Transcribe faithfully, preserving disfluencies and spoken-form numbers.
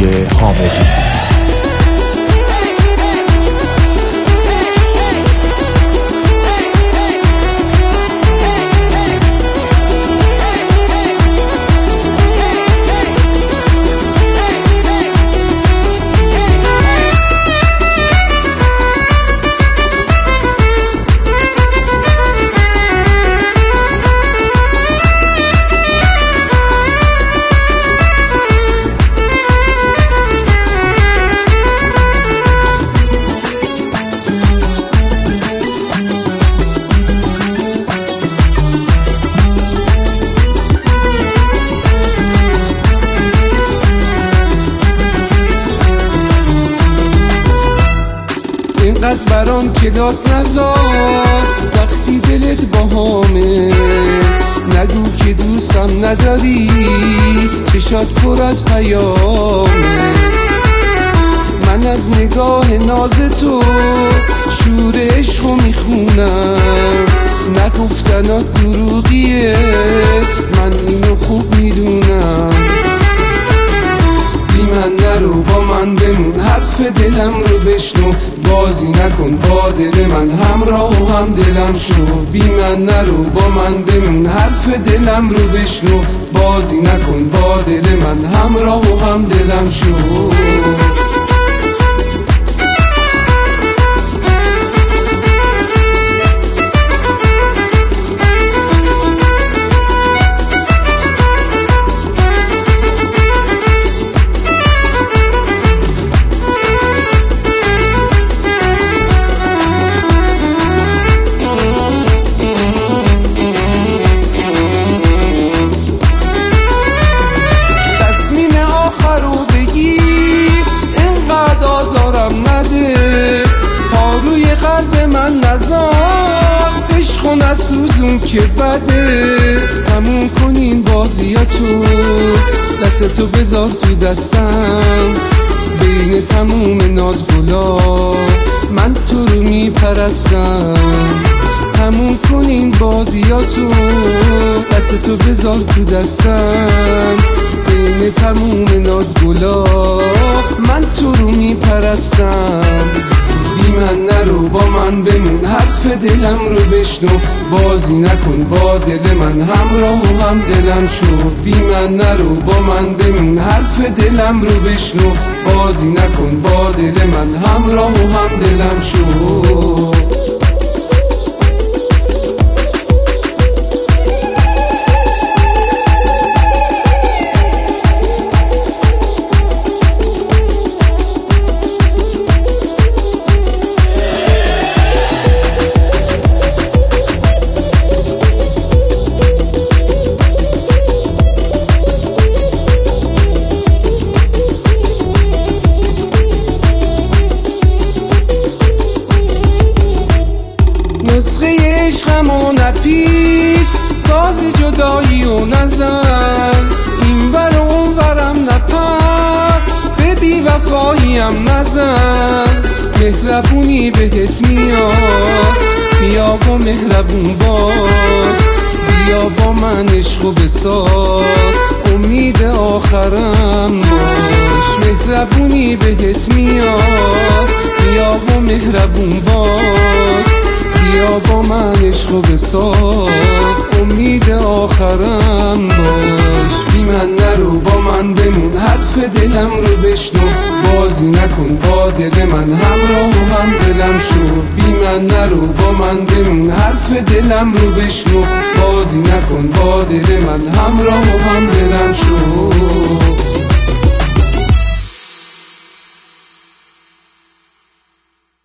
حامدی. اینقدر برام کلاس نذار وقتی دلت باهامه، نگو که دوستم نداری چشات پر از پیامه. من از نگاه ناز تو شور عشقو میخونم، نگفتنات دروغیه من اینو خوب میدونم. بی من نرو با من بمون، حرف دلم رو بشنو، بازی نکن با دل من، همراه و هم دلم شو. بی من نرو با من بمون، حرف دلم رو بشنو، بازی نکن با دل من، همراه و هم دلم شو. قلب من نزار عشق و نسوزون که بده، تموم کن این بازیاتو، دستتو بذار تو دستم، بین تموم ناز گلا من تو رو میپرستم. تموم کن این بازیاتو، دستتو بذار تو دستم، بین تموم ناز گلا من تو رو میپرستم. بی من نرو با من بمون، حرف دلم رو بشنو، بازی نکن با دل من، همراه و هم دلم شو. بی من نرو با من بمون، حرف دلم رو بشنو، بازی نکن با دل من، همراه و هم دلم شو. نسخه عشقمو نپیچ، تازه جدایی و نزن، این بر و اون برم نپر، به بی وفاییم نزن. مهربونی بهت میاد، بیا با مهربون باش، بیا با من عشقو بساز، امید آخرم باش. مهربونی بهت میاد، بیا با مهربون باش، بیا با من عشقو بساز، امید آخرم باش. بی من نرو با من بمون، حرف دلم رو بشنو، بازی نکن با دل من، همراه و هم دلم شو. بی من نرو با من بمون، حرف دلم رو بشنو، بازی نکن با دل من، همراه و هم دلم